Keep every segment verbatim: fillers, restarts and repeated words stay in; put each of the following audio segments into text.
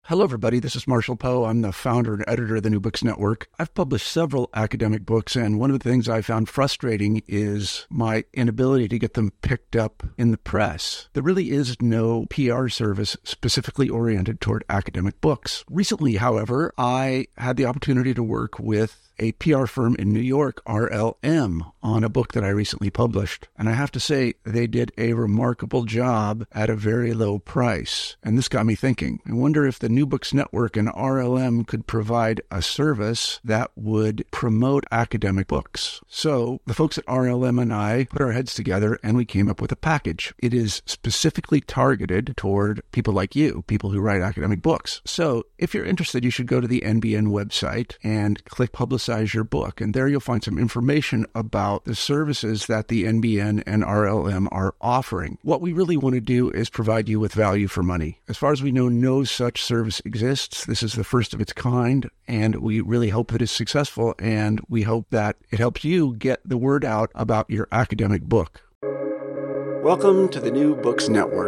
Hello, everybody. This is Marshall Poe. I'm the founder and editor of the New Books Network. I've published several academic books, and one of the things I found frustrating is my inability to get them picked up in the press. There really is no P R service specifically oriented toward academic books. Recently, however, I had the opportunity to work with a P R firm in New York, R L M, on a book that I recently published. And I have to say, they did a remarkable job at a very low price. And this got me thinking. I wonder if the New Books Network and R L M could provide a service that would promote academic books. So the folks at R L M and I put our heads together and we came up with a package. It is specifically targeted toward people like you, people who write academic books. So if you're interested, you should go to the N B N website and click Publicize your book. And there you'll find some information about the services that the N B N and R L M are offering. What we really want to do is provide you with value for money. As far as we know, no such service exists. This is the first of its kind, and we really hope that it's successful, and we hope that it helps you get the word out about your academic book. Welcome to the New Books Network.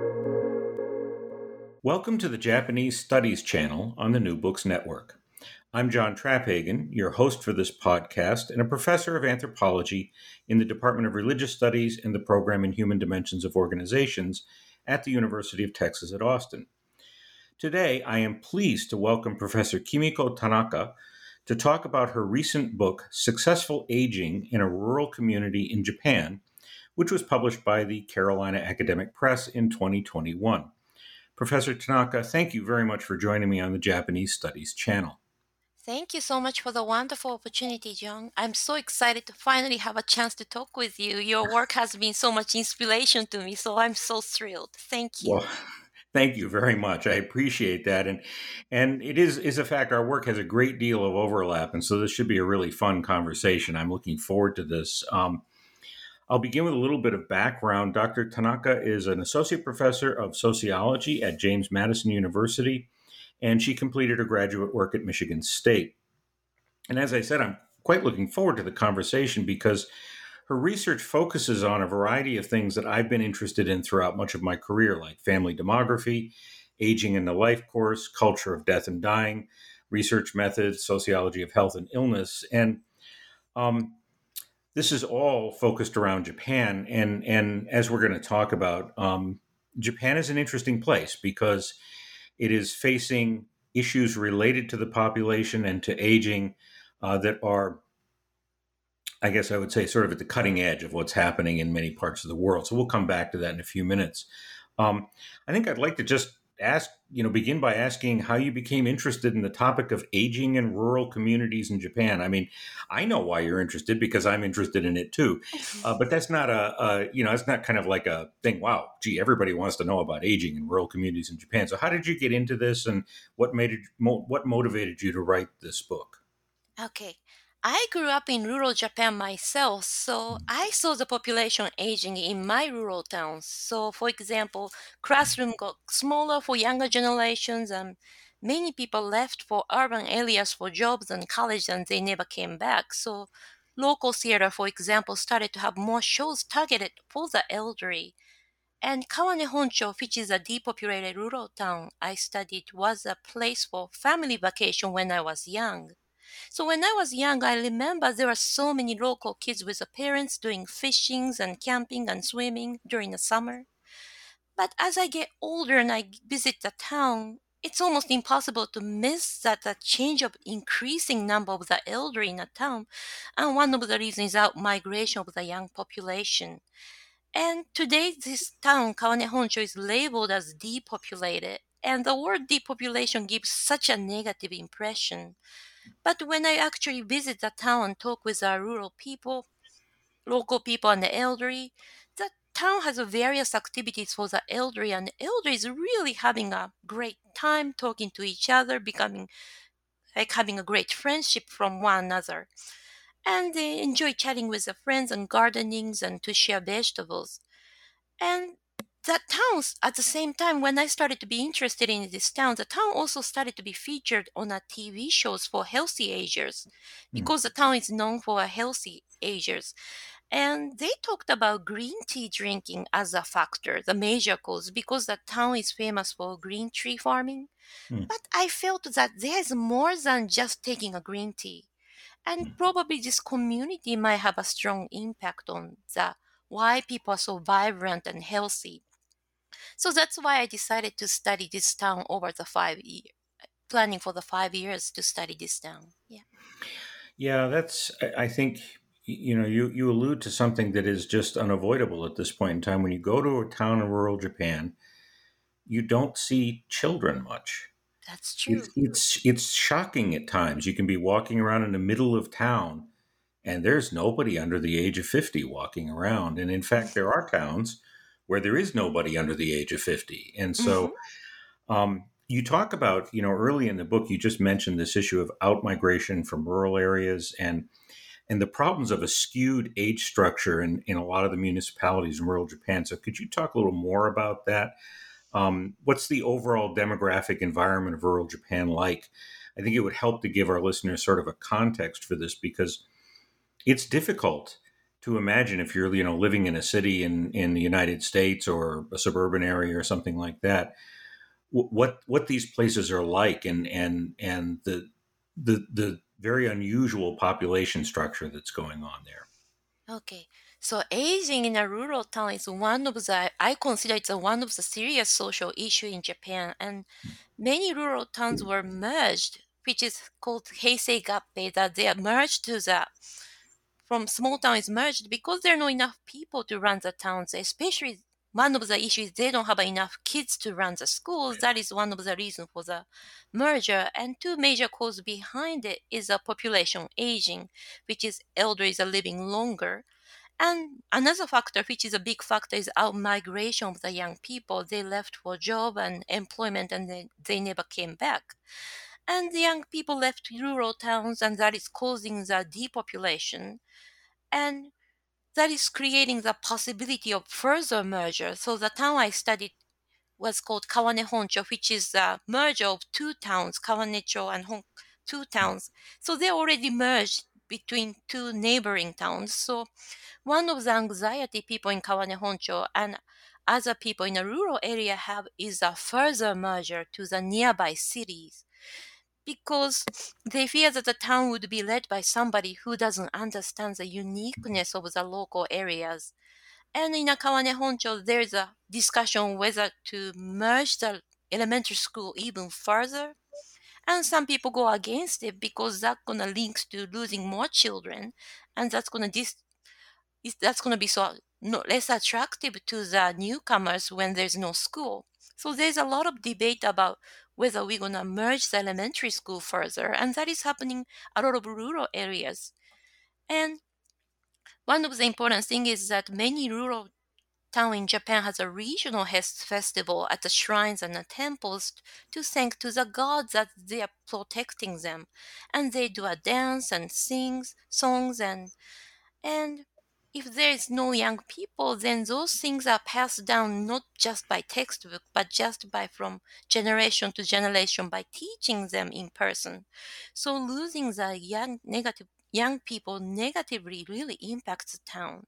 Welcome to the Japanese Studies channel on the New Books Network. I'm John Traphagen, your host for this podcast and a professor of anthropology in the Department of Religious Studies and the program in Human Dimensions of Organizations at the University of Texas at Austin. Today, I am pleased to welcome Professor Kimiko Tanaka to talk about her recent book, Successful Aging in a Rural Community in Japan, which was published by the Carolina Academic Press in twenty twenty-one. Professor Tanaka, thank you very much for joining me on the Japanese Studies channel. Thank you so much for the wonderful opportunity, John. I'm so excited to finally have a chance to talk with you. Your work has been so much inspiration to me, so I'm so thrilled. Thank you. Well, thank you very much. I appreciate that. And and it is, is a fact our work has a great deal of overlap, and so this should be a really fun conversation. I'm looking forward to this. Um, I'll begin with a little bit of background. Doctor Tanaka is an associate professor of sociology at James Madison University, and she completed her graduate work at Michigan State. And as I said, I'm quite looking forward to the conversation because her research focuses on a variety of things that I've been interested in throughout much of my career, like family demography, aging in the life course, culture of death and dying, research methods, sociology of health and illness. And um, this is all focused around Japan. And, and as we're going to talk about, um, Japan is an interesting place because it is facing issues related to the population and to aging uh, that are, I guess I would say, sort of at the cutting edge of what's happening in many parts of the world. So we'll come back to that in a few minutes. Um, I think I'd like to just ask, you know, begin by asking how you became interested in the topic of aging in rural communities in Japan. I mean, I know why you're interested because I'm interested in it too. Uh, but that's not a, a, you know, it's not kind of like a thing. Wow, gee, everybody wants to know about aging in rural communities in Japan. So how did you get into this, and what made it, mo- what motivated you to write this book? Okay. I grew up in rural Japan myself, so I saw the population aging in my rural towns. So, for example, classroom got smaller for younger generations, and many people left for urban areas for jobs and college, and they never came back. So, local theater, for example, started to have more shows targeted for the elderly. And Kawane Honcho, which is a depopulated rural town I studied, was a place for family vacation when I was young. So when I was young, I remember there were so many local kids with their parents doing fishings and camping and swimming during the summer. But as I get older and I visit the town, it's almost impossible to miss that the change of increasing number of the elderly in the town. And one of the reasons is out migration of the young population. And today, this town, Kawane Honcho, is labeled as depopulated. And the word depopulation gives such a negative impression. But when I actually visit the town and talk with our rural people, local people and the elderly, the town has a various activities for the elderly, and the elderly is really having a great time talking to each other, becoming like having a great friendship from one another. And they enjoy chatting with their friends and gardenings and to share vegetables. And that towns, at the same time, when I started to be interested in this town, the town also started to be featured on a T V shows for healthy agers Hmm. because the town is known for a healthy agers. And they talked about green tea drinking as a factor, the major cause, because the town is famous for green tree farming. Hmm. But I felt that there is more than just taking a green tea. And probably this community might have a strong impact on the why people are so vibrant and healthy. So that's why I decided to study this town over the five years, planning for the five years to study this town. Yeah. Yeah, that's, I I think, you know, you, you allude to something that is just unavoidable at this point in time. When you go to a town in rural Japan, you don't see children much. That's It's, true. it's, it's shocking at times. You can be walking around in the middle of town and there's nobody under the age of fifty walking around. And in fact, there are towns where there is nobody under the age of fifty. And Hmm. so um, you talk about, you know, early in the book, you just mentioned this issue of outmigration from rural areas and and the problems of a skewed age structure in, in a lot of the municipalities in rural Japan. So could you talk a little more about that? Um, what's the overall demographic environment of rural Japan like? I think it would help to give our listeners sort of a context for this because it's difficult to imagine if you're, you know, living in a city in, in the United States or a suburban area or something like that, wh- what what these places are like and and and the the the very unusual population structure that's going on there. Okay. So aging in a rural town is one of the, I consider it's a one of the serious social issue in Japan. And many rural towns were merged, which is called Heisei Gappei, that they are merged to the from small town is merged because there are not enough people to run the towns, especially one of the issues they don't have enough kids to run the schools. That is one of the reasons for the merger. And two major causes behind it is a population aging, which is elderly are living longer. And another factor, which is a big factor, is out migration of the young people. They left for job and employment and they, they never came back. And the young people left rural towns and that is causing the depopulation. And that is creating the possibility of further merger. So the town I studied was called Kawane Honcho, which is a merger of two towns, Kawanecho and Hon- two towns. So they already merged between two neighboring towns. So one of the anxiety people in Kawane Honcho and other people in a rural area have is a further merger to the nearby cities because they fear that the town would be led by somebody who doesn't understand the uniqueness of the local areas. And in Akawane Honcho, there's a discussion whether to merge the elementary school even further. And some people go against it because that's gonna link to losing more children, and that's gonna dis- is- that's gonna be so no, less attractive to the newcomers when there's no school. So there's a lot of debate about whether we're gonna merge the elementary school further, and that is happening a lot of rural areas. And one of the important things is that many rural town in Japan has a regional hes- festival at the shrines and the temples to thank to the gods that they are protecting them. And they do a dance and sings songs and and if there is no young people, then those things are passed down not just by textbook, but just by from generation to generation by teaching them in person. So losing the young negative young people negatively really impacts the town.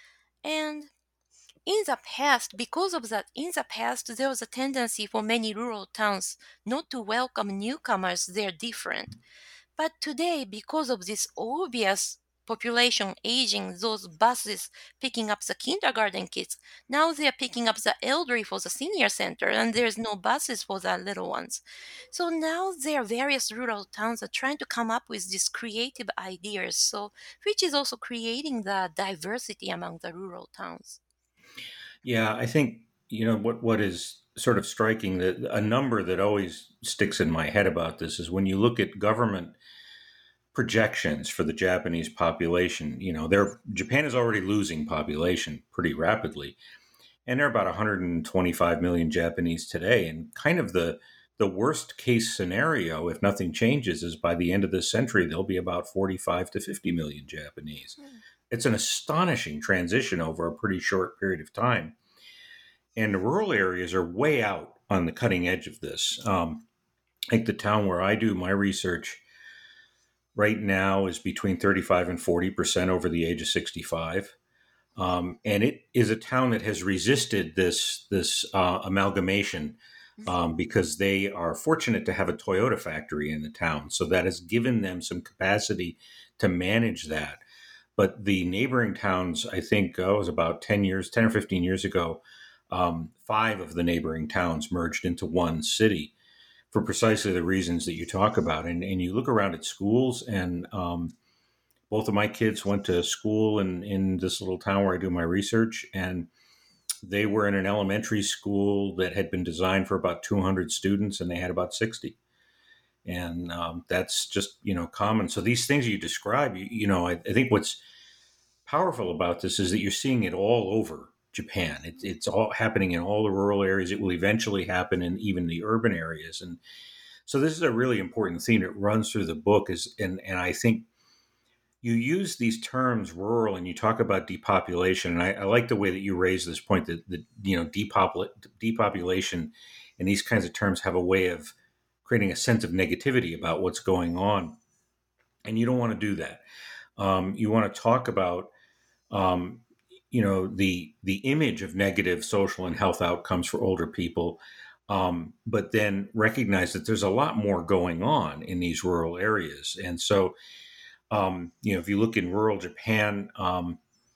And in the past, because of that, in the past, there was a tendency for many rural towns not to welcome newcomers, they're different. But today, because of this obvious population aging, those buses picking up the kindergarten kids, now they are picking up the elderly for the senior center, and there's no buses for the little ones. So now there are various rural towns are trying to come up with these creative ideas, so which is also creating the diversity among the rural towns. Yeah, I think you know what what is sort of striking that a number that always sticks in my head about this is when you look at government projections for the Japanese population. You know, they're Japan is already losing population pretty rapidly, and there are about one hundred twenty-five million Japanese today. And kind of the the worst case scenario, if nothing changes, is by the end of this century there'll be about forty-five to fifty million Japanese. Hmm. It's an astonishing transition over a pretty short period of time, and the rural areas are way out on the cutting edge of this. Um, like the town where I do my research right now is between thirty-five and forty percent over the age of sixty-five. Um, and it is a town that has resisted this this uh, amalgamation um, because they are fortunate to have a Toyota factory in the town. So that has given them some capacity to manage that. But the neighboring towns, I think, oh, it was about ten years, ten or fifteen years ago, um, five of the neighboring towns merged into one city for precisely the reasons that you talk about. And, and you look around at schools, and um, both of my kids went to school in, in this little town where I do my research, and they were in an elementary school that had been designed for about two hundred students, and they had about sixty. And um, that's just, you know, common. So these things you describe, you, you know, I, I think what's powerful about this is that you're seeing it all over Japan. It, it's all happening in all the rural areas. It will eventually happen in even the urban areas. And so this is a really important theme that runs through the book. Is and, and I think you use these terms rural and you talk about depopulation. And I, I like the way that you raise this point that, that you know, depopula- depopulation and these kinds of terms have a way of creating a sense of negativity about what's going on. And you don't want to do that. Um, you want to talk about, um, you know, the the image of negative social and health outcomes for older people, um, but then recognize that there's a lot more going on in these rural areas. And so, um, you know, if you look in rural Japan, um,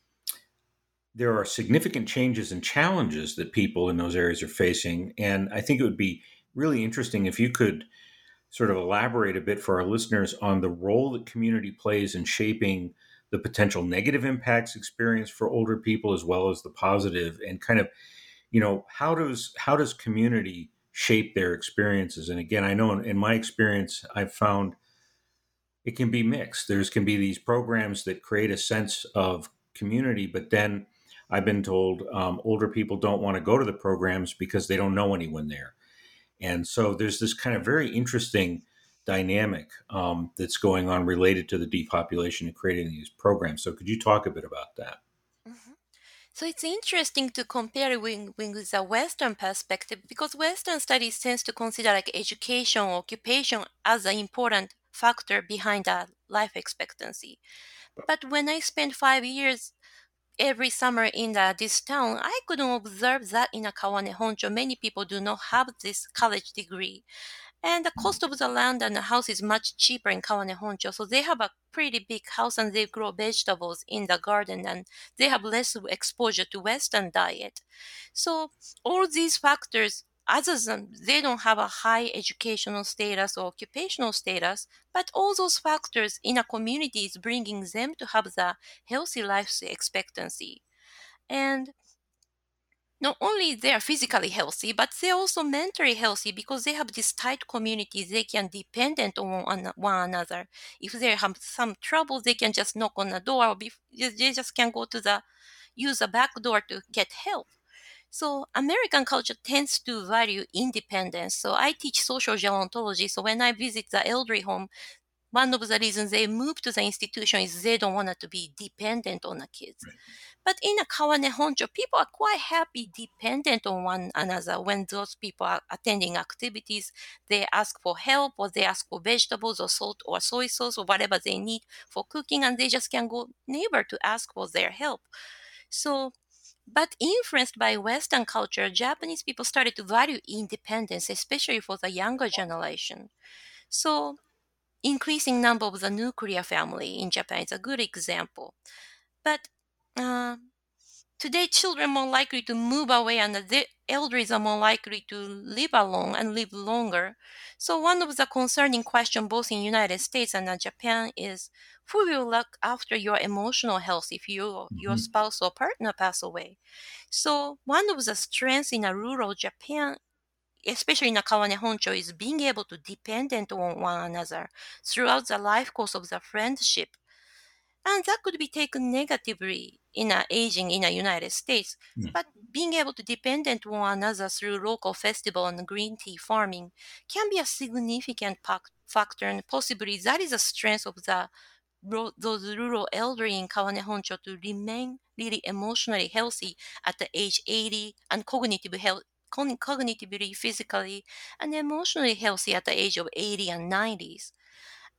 there are significant changes and challenges that people in those areas are facing. And I think it would be really interesting if you could sort of elaborate a bit for our listeners on the role that community plays in shaping the potential negative impacts experienced for older people as well as the positive, and kind of, you know, how does how does community shape their experiences? And again, I know in, in my experience, I've found it can be mixed. There's can be these programs that create a sense of community, but then I've been told um, older people don't want to go to the programs because they don't know anyone there. And so there's this kind of very interesting dynamic um, that's going on related to the depopulation and creating these programs. So could you talk a bit about that? Mhm. So it's interesting to compare with, with the Western perspective because Western studies tends to consider like education or occupation as an important factor behind the life expectancy. But when I spent five years every summer in the, this town, I couldn't observe that in a Kawane Honcho. Many people do not have this college degree. And the cost of the land and the house is much cheaper in Kawane Honcho. So they have a pretty big house and they grow vegetables in the garden and they have less exposure to Western diet. So all these factors, other than they don't have a high educational status or occupational status, but all those factors in a community is bringing them to have the healthy life expectancy. And not only they are physically healthy, but they're also mentally healthy because they have this tight community. They can dependent on one, one another. If they have some trouble, they can just knock on the door or be, they just can go to the use a back door to get help. So American culture tends to value independence. So I teach social gerontology. So when I visit the elderly home, one of the reasons they move to the institution is they don't want to be dependent on the kids. Right. But in a Kawane Honcho, people are quite happy dependent on one another. When those people are attending activities, they ask for help or they ask for vegetables or salt or soy sauce or whatever they need for cooking, and they just can go neighbor to ask for their help. So, but influenced by Western culture, Japanese people started to value independence, especially for the younger generation. So increasing number of the nuclear family in Japan is a good example. But uh, today, children are more likely to move away, and the elders are more likely to live alone and live longer. So, one of the concerning questions both in United States and uh, Japan is who will look after your emotional health if you, your Mm-hmm. spouse or partner pass away? So, one of the strengths in a rural Japan, especially in a Kawane Honcho, is being able to dependent on one another throughout the life course of the friendship. And that could be taken negatively in a aging in the United States. But being able to dependent on one another through local festival and green tea farming can be a significant pac- factor, and possibly that is a strength of the ro- those rural elderly in Kawane Honcho to remain really emotionally healthy at the age eighty and cognitive health, con- cognitively, physically, and emotionally healthy at the age of eighty and nineties.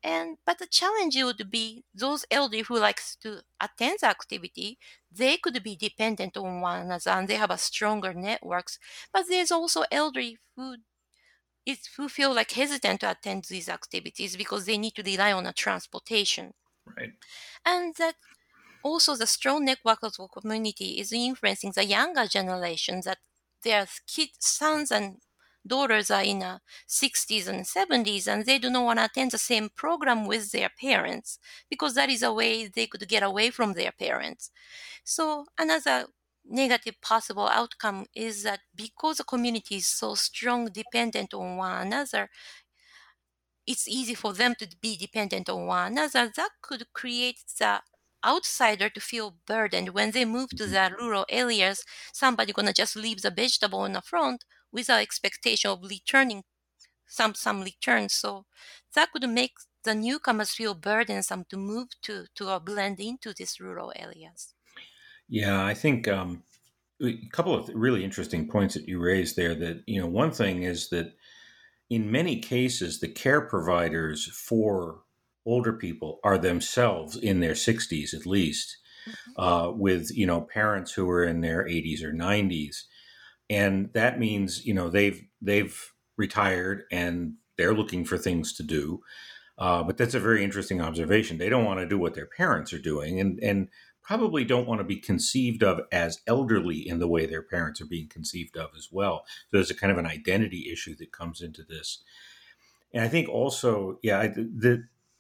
And but the challenge would be those elderly who likes to attend the activity, they could be dependent on one another and they have a stronger networks. But there's also elderly who is who feel like hesitant to attend these activities because they need to rely on a transportation. Right. And that also the strong network of the community is influencing the younger generation that their kids, sons and daughters are in the sixties and seventies and they do not want to attend the same program with their parents because that is a way they could get away from their parents. So another negative possible outcome is that because the community is so strong dependent on one another, it's easy for them to be dependent on one another. That could create the outsider to feel burdened when they move to Mhm. the rural areas. Somebody gonna just leave the vegetable in the front without expectation of returning some some return. So that could make the newcomers feel burdensome to move to to or blend into these rural areas. Yeah, I think um, a couple of really interesting points that you raised there. That, you know, one thing is that in many cases, the care providers for older people are themselves in their sixties at least, Mhm. uh, with, you know, parents who are in their eighties or nineties. And that means, you know, they've they've retired and they're looking for things to do. Uh, but that's a very interesting observation. They don't want to do what their parents are doing, and and probably don't want to be conceived of as elderly in the way their parents are being conceived of as well. So there's a kind of an identity issue that comes into this. And I think also, yeah, I, the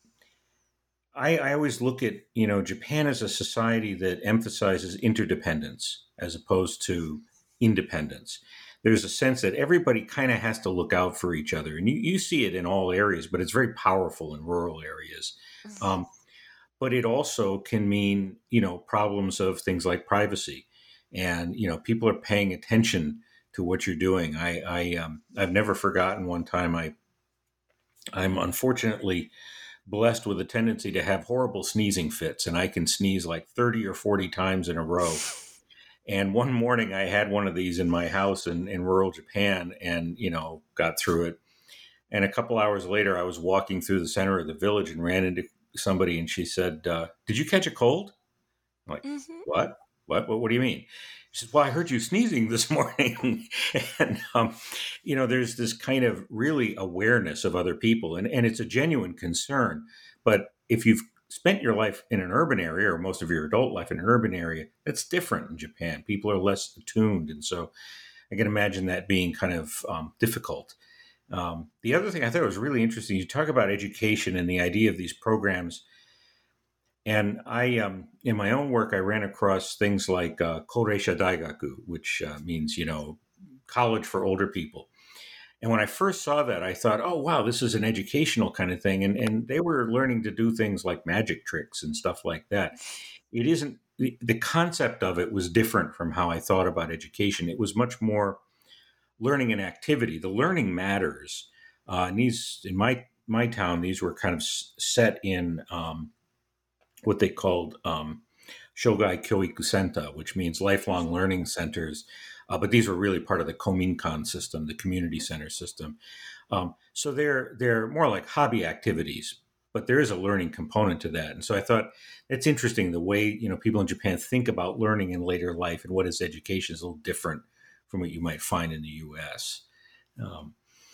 I, I always look at, you know, Japan as a society that emphasizes interdependence as opposed to independence. There's a sense that everybody kind of has to look out for each other, and you, you see it in all areas, but it's very powerful in rural areas. Mhm. Um, but it also can mean, you know, problems of things like privacy, and, you know, people are paying attention to what you're doing. I, I um, I've never forgotten one time I I'm unfortunately blessed with a tendency to have horrible sneezing fits, and I can sneeze like thirty or forty times in a row. And one morning I had one of these in my house in, in rural Japan, and, you know, got through it. And a couple hours later, I was walking through the center of the village and ran into somebody, and she said, uh, "Did you catch a cold?" I'm like, Mhm. what? What? What? What do you mean? She says, "Well, I heard you sneezing this morning." And, um, you know, there's this kind of really awareness of other people, and, and it's a genuine concern. But if you've spent your life in an urban area, or most of your adult life in an urban area, that's different in Japan. People are less attuned. And so I can imagine that being kind of um, difficult. Um, the other thing I thought was really interesting, you talk about education and the idea of these programs. And I, um, in my own work, I ran across things like uh, Koreisha Daigaku, which uh, means, you know, college for older people. And when I first saw that, I thought, oh, wow, this is an educational kind of thing. And, and they were learning to do things like magic tricks and stuff like that. It isn't, the, the concept of it was different from how I thought about education. It was much more learning and activity. The learning matters. Uh, and these, in my, my town, these were kind of s- set in um, what they called um, Shogai Kyoiku Senta, which means lifelong Mhm. learning centers. Uh, but these were really part of the Kominkan system, the community center system. Um, so they're they're more like hobby activities, but there is a learning component to that. And so I thought it's interesting the way, you know, people in Japan think about learning in later life and what is education is a little different from what you might find in the U S. Um,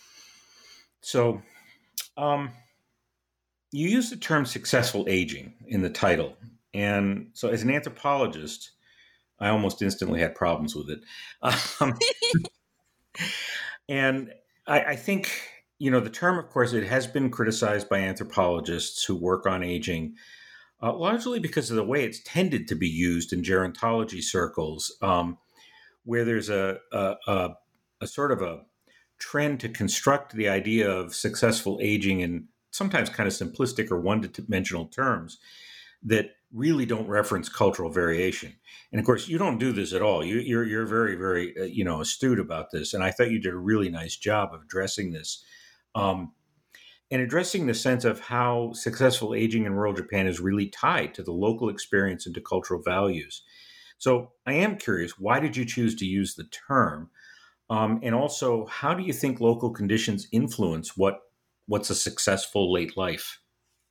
so um, you use the term successful aging in the title. And so as an anthropologist, I almost instantly had problems with it. Um, and I, I think, you know, the term, of course, it has been criticized by anthropologists who work on aging, uh, largely because of the way it's tended to be used in gerontology circles, um, where there's a, a, a, a sort of a trend to construct the idea of successful aging in sometimes kind of simplistic or one dimensional terms that really don't reference cultural variation. And of course, you don't do this at all. You, you're you're very very uh, you know, astute about this, and I thought you did a really nice job of addressing this, um, and addressing the sense of how successful aging in rural Japan is really tied to the local experience and to cultural values. So I am curious, why did you choose to use the term, um, and also how do you think local conditions influence what what's a successful late life?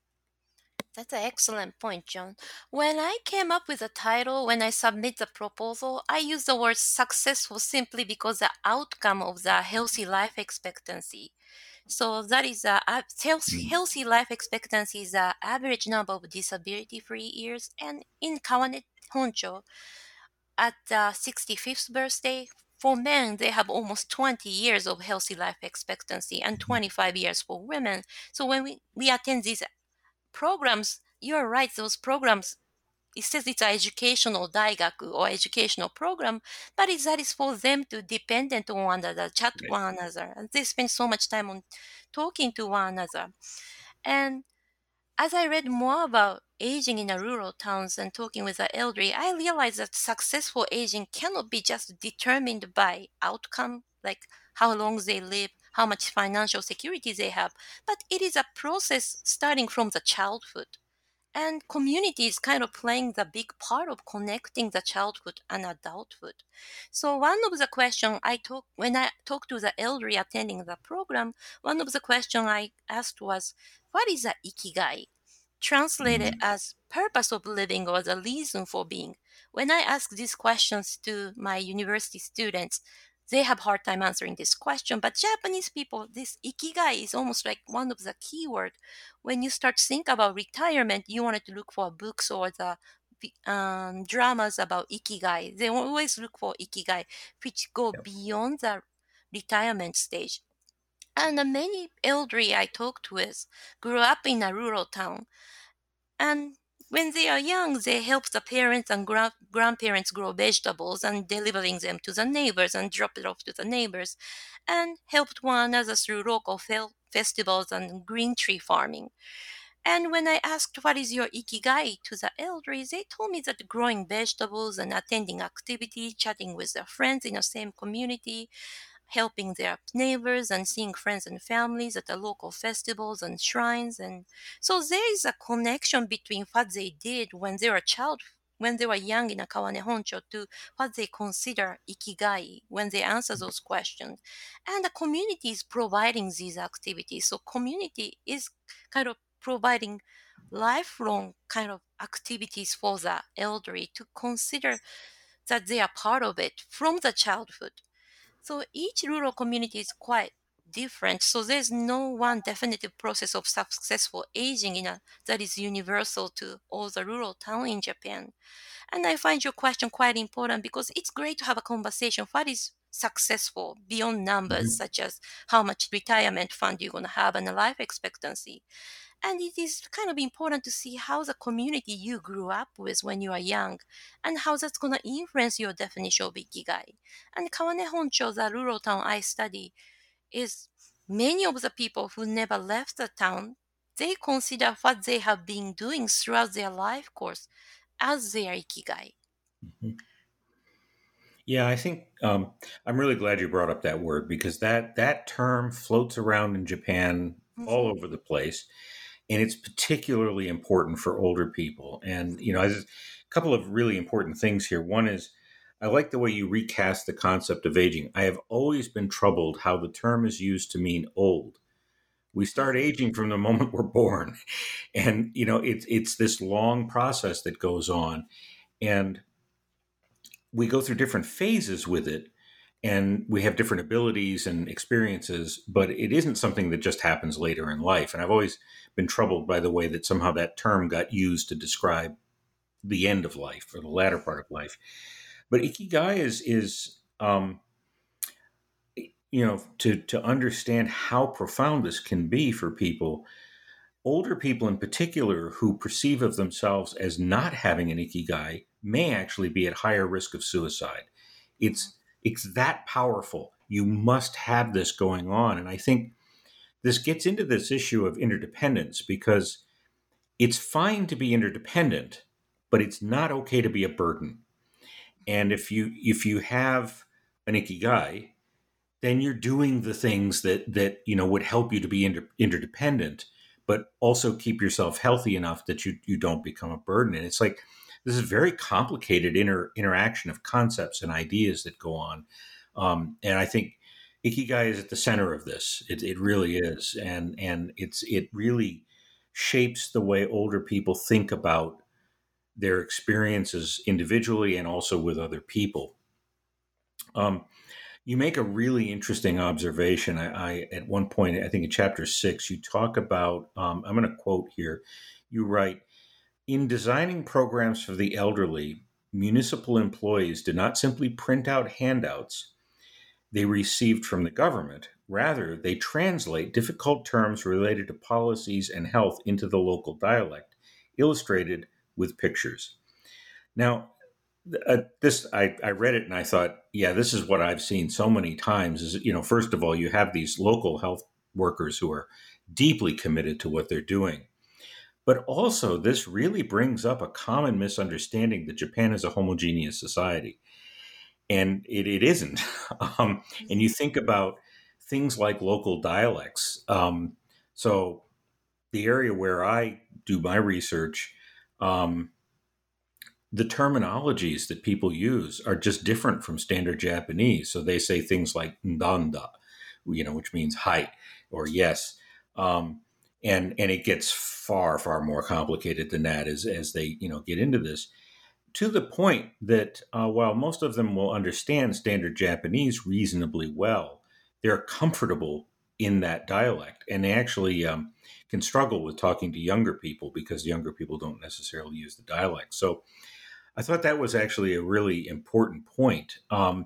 That's an excellent point, John. When I came up with the title, when I submit the proposal, I use the word successful simply because the outcome of the healthy life expectancy. So that is a a healthy, Mm. healthy life expectancy is the average number of disability-free years. And in Kawane Honcho, at the sixty-fifth birthday, for men, they have almost twenty years of healthy life expectancy and twenty-five years for women. So when we, we attend these programs, you're right, those programs, it says it's an educational daigaku or educational program, but it, that is for them to dependent on one another, chat Right. one another. And they spend so much time on talking to one another. And as I read more about aging in the rural towns and talking with the elderly, I realized that successful aging cannot be just determined by outcome, like how long they live, how much financial security they have, but it is a process starting from the childhood. And community is kind of playing the big part of connecting the childhood and adulthood. So one of the question I talk when I talked to the elderly attending the program, one of the question I asked was, what is a ikigai? Translated Mm. as purpose of living or the reason for being. When I ask these questions to my university students, they have hard time answering this question. But Japanese people, this ikigai is almost like one of the keyword. When you start think about retirement, you wanted to look for books or the um, dramas about ikigai. They always look for ikigai, which go Yep. beyond the retirement stage. And the many elderly I talked with grew up in a rural town, and when they are young, they help the parents and gra- grandparents grow vegetables and delivering them to the neighbors and drop it off to the neighbors, and helped one another through local fel- festivals and green tree farming. And when I asked what is your ikigai to the elderly, they told me that growing vegetables and attending activities, chatting with their friends in the same community, helping their neighbors and seeing friends and families at the local festivals and shrines. And so there is a connection between what they did when they were a child, when they were young in Akawane Honcho, to what they consider ikigai when they answer those questions. And the community is providing these activities. So community is kind of providing lifelong kind of activities for the elderly to consider that they are part of it from the childhood. So each rural community is quite different. So there's no one definitive process of successful aging in a, that is universal to all the rural town in Japan. And I find your question quite important because it's great to have a conversation. What is successful beyond numbers, Mhm. such as how much retirement fund you're going to have and the life expectancy? And it is kind of important to see how the community you grew up with when you are young and how that's going to influence your definition of ikigai. And Kawane Honcho, the rural town I study, is many of the people who never left the town, they consider what they have been doing throughout their life course as their ikigai. Mhm. Yeah, I think um, I'm really glad you brought up that word because that that term floats around in Japan all Mhm. over the place, and it's particularly important for older people. And you know, there's a couple of really important things here. One is I like the way you recast the concept of aging. I have always been troubled how the term is used to mean old. We start Mhm. aging from the moment we're born, and you know, it's it's this long process that goes on, and we go through different phases with it and we have different abilities and experiences, but it isn't something that just happens later in life. And I've always been troubled by the way that somehow that term got used to describe the end of life or the latter part of life. But ikigai is is um, you know to to understand how profound this can be for people, older people in particular who perceive of themselves as not having an ikigai may actually be at higher risk of suicide. It's it's that powerful. You must have this going on. And I think this gets into this issue of interdependence because it's fine to be interdependent, but it's not okay to be a burden. And if you if you have an ikigai, then you're doing the things that that you know would help you to be inter- interdependent, but also keep yourself healthy enough that you you don't become a burden. And it's like this is very complicated inter interaction of concepts and ideas that go on. Um, and I think ikigai is at the center of this. It, it really is, and and it's it really shapes the way older people think about their experiences individually and also with other people. Um, you make a really interesting observation. I, I at one point, I think in chapter six, you talk about. Um, I'm going to quote here. You write, "In designing programs for the elderly, municipal employees did not simply print out handouts they received from the government. Rather, they translate difficult terms related to policies and health into the local dialect, illustrated with pictures." Now, uh, this I, I read it and I thought, yeah, this is what I've seen so many times. Is, you know, first of all, you have these local health workers who are deeply committed to what they're doing, but also this really brings up a common misunderstanding that Japan is a homogeneous society, and it, it isn't. um, and you think about things like local dialects. Um, so the area where I do my research. Um, the terminologies that people use are just different from standard Japanese. So they say things like ndanda, you know, which means hi or yes. Um, and and it gets far, far more complicated than that as, as they, you know, get into this, to the point that uh, while most of them will understand standard Japanese reasonably well, they're comfortable in that dialect. And they actually um, can struggle with talking to younger people because younger people don't necessarily use the dialect. So I thought that was actually a really important point. Um,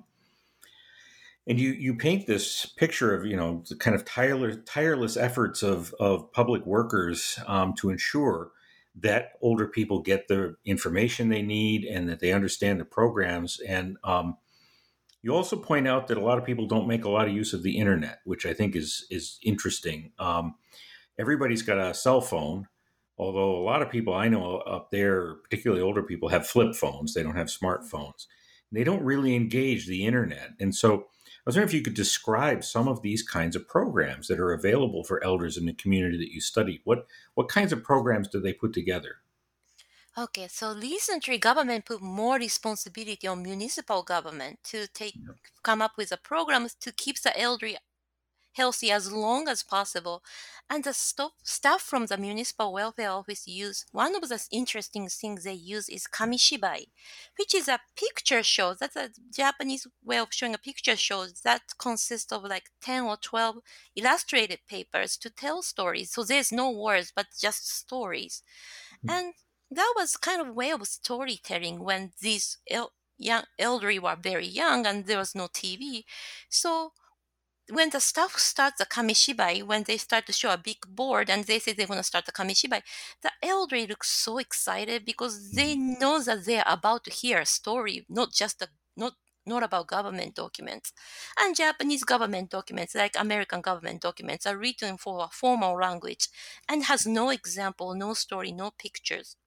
and you you paint this picture of, you know, the kind of tireless, tireless efforts of, of public workers um, to ensure that older people get the information they need and that they understand the programs. And um, you also point out that a lot of people don't make a lot of use of the internet, which I think is is interesting. Um, everybody's got a cell phone, although a lot of people I know up there, particularly older people, have flip phones. They don't have smartphones. They don't really engage the internet. And so I was wondering if you could describe some of these kinds of programs that are available for elders in the community that you studied. What what kinds of programs do they put together? Okay, so recently government put more responsibility on municipal government to take come up with a program to keep the elderly healthy as long as possible. And the stop, staff from the municipal welfare office use one of the interesting things they use is kamishibai, which is a picture show. That's a Japanese way of showing a picture show that consists of like ten or twelve illustrated papers to tell stories. So there's no words, but just stories. And that was kind of way of storytelling when these el- young elderly were very young and there was no T V. So when the staff starts the kamishibai, when they start to show a big board and they say they're going to start the kamishibai, the elderly look so excited because they know that they're about to hear a story, not just a not not about government documents. And Japanese government documents, like American government documents, are written for a formal language and has no example, no story, no pictures.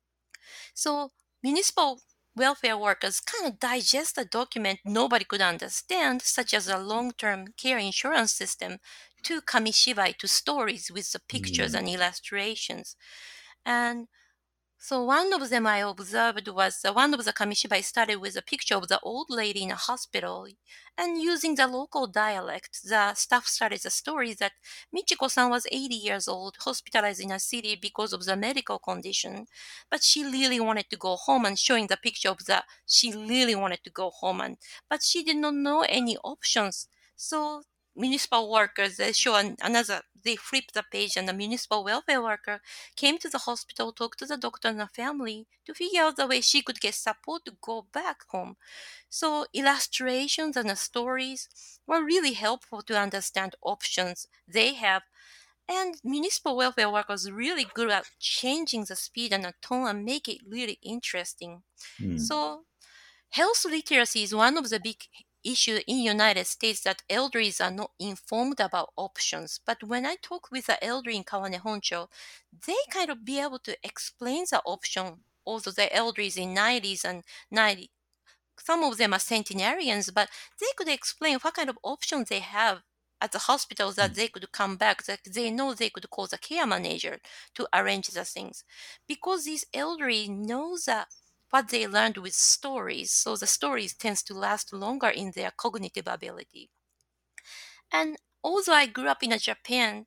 So municipal welfare workers kind of digest a document nobody could understand, such as a long-term care insurance system, to kamishibai, to stories with the pictures Mm, and illustrations. And so one of them I observed was uh, one of the kamishibai started with a picture of the old lady in a hospital, and using the local dialect, the staff started the story that Michiko-san was eighty years old, hospitalized in a city because of the medical condition, but she really wanted to go home, and showing the picture of the she really wanted to go home, and but she did not know any options. So municipal workers, they show an, another, they flip the page, and the municipal welfare worker came to the hospital, talked to the doctor and the family to figure out the way she could get support to go back home. So illustrations and the stories were really helpful to understand options they have. And municipal welfare workers really good at changing the speed and the tone and make it really interesting. mm, So health literacy is one of the big issues in United States that elders are not informed about options. But when I talk with the elderly in Kawane Honcho, they kind of be able to explain the option. Although the elders in nineties and ninety, some of them are centenarians, but they could explain what kind of options they have at the hospital that mm, they could come back, that they know they could call the care manager to arrange the things. Because these elderly know that what they learned with stories, so the stories tends to last longer in their cognitive ability. And although I grew up in a Japan,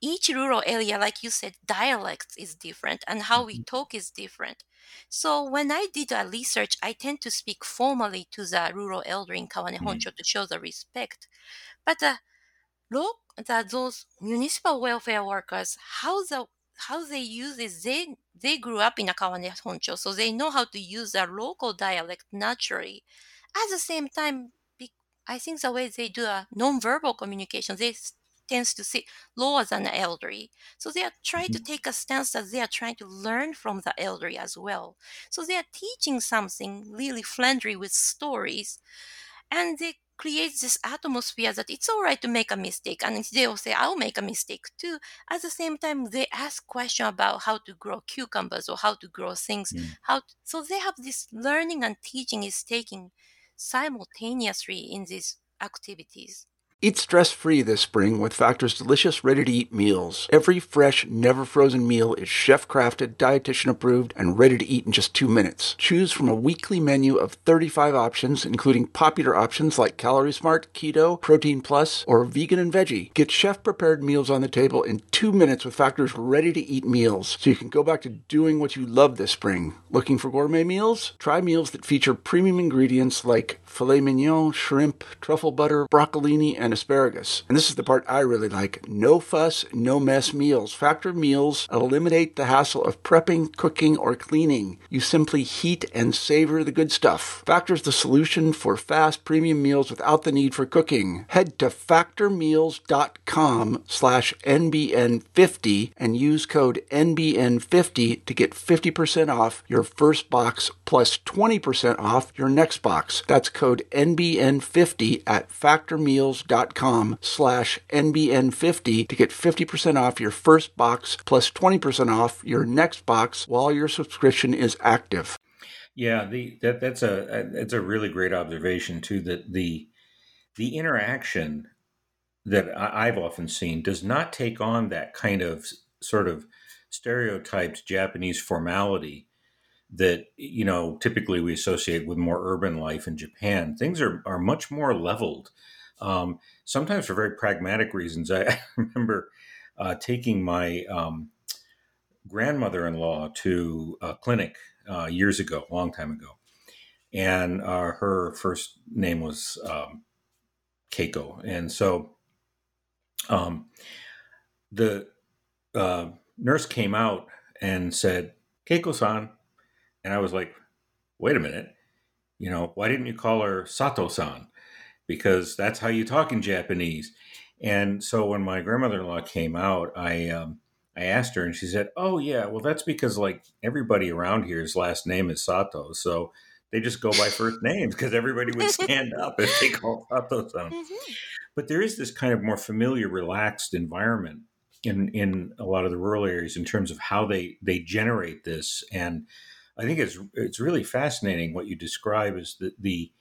each rural area, like you said, dialect is different and how we talk is different. So when I did a research, I tend to speak formally to the rural elder in Kawane Mhm. Honcho to show the respect. But the look that those municipal welfare workers, how the how they use is they they grew up in a Kawane Honcho, so they know how to use their local dialect naturally. At the same time, be- I think the way they do a non-verbal communication, they s- tends to sit lower than the elderly. So they are trying to Mhm. take a stance that they are trying to learn from the elderly as well. So they are teaching something really friendly with stories, and they create this atmosphere that it's all right to make a mistake, and they'll say I'll make a mistake too. At the same time, they ask question about how to grow cucumbers or how to grow things, Mhm. how t- so they have this learning and teaching is taking simultaneously in these activities. Eat stress-free this spring with Factor's delicious ready-to-eat meals. Every fresh, never-frozen meal is chef-crafted, dietitian-approved, and ready to eat in just two minutes. Choose from a weekly menu of thirty-five options, including popular options like Calorie Smart, Keto, Protein Plus, or Vegan and Veggie. Get chef-prepared meals on the table in two minutes with Factor's ready-to-eat meals, so you can go back to doing what you love this spring. Looking for gourmet meals? Try meals that feature premium ingredients like filet mignon, shrimp, truffle butter, broccolini, and asparagus. And this is the part I really like. No fuss, no mess meals. Factor meals eliminate the hassle of prepping, cooking, or cleaning. You simply heat and savor the good stuff. Factor's the solution for fast premium meals without the need for cooking. Head to factormeals.com slash NBN50 and use code N B N fifty to get fifty percent off your first box plus twenty percent off your next box. That's code N B N fifty at factormeals.com slash NBN50 to get fifty percent off your first box plus twenty percent off your next box while your subscription is active. Yeah, the that that's a that's a really great observation too. That the the interaction that I- I've often seen does not take on that kind of sort of stereotyped Japanese formality that you know typically we associate with more urban life in Japan. Things are are much more leveled. Um, sometimes for very pragmatic reasons. I, I remember uh, taking my um, grandmother-in-law to a clinic uh, years ago, a long time ago, and uh, her first name was um, Keiko, and so um, the uh, nurse came out and said, "Keiko-san," and I was like, "Wait a minute, you know, why didn't you call her Sato-san? Because that's how you talk in Japanese." And so when my grandmother-in-law came out, I um, I asked her, and she said, "Oh yeah, well that's because like everybody around here's last name is Sato, so they just go by first names because everybody would stand up if they called Sato-san." Mhm. But there is this kind of more familiar, relaxed environment in in a lot of the rural areas in terms of how they they generate this, and I think it's it's really fascinating what you describe as the the